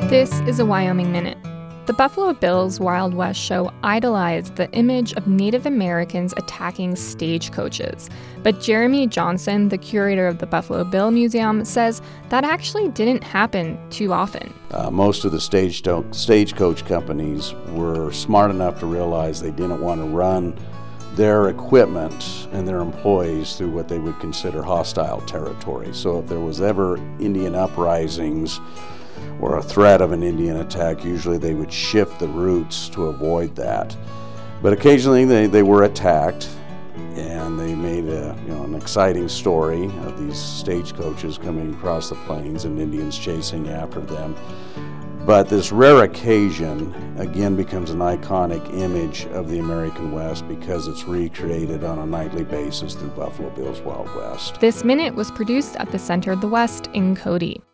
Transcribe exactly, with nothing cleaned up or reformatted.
This is a Wyoming Minute. The Buffalo Bills Wild West show idolized the image of Native Americans attacking stagecoaches. But Jeremy Johnson, the curator of the Buffalo Bill Museum, says that actually didn't happen too often. Uh, most of the stage stagecoach companies were smart enough to realize they didn't want to run their equipment and their employees through what they would consider hostile territory. So if there was ever Indian uprisings or a threat of an Indian attack, usually they would shift the routes to avoid that. But occasionally they, they were attacked, and they made a, you know, an exciting story of these stagecoaches coming across the plains and Indians chasing after them. But this rare occasion, again, becomes an iconic image of the American West because it's recreated on a nightly basis through Buffalo Bill's Wild West. This Minute was produced at the Center of the West in Cody.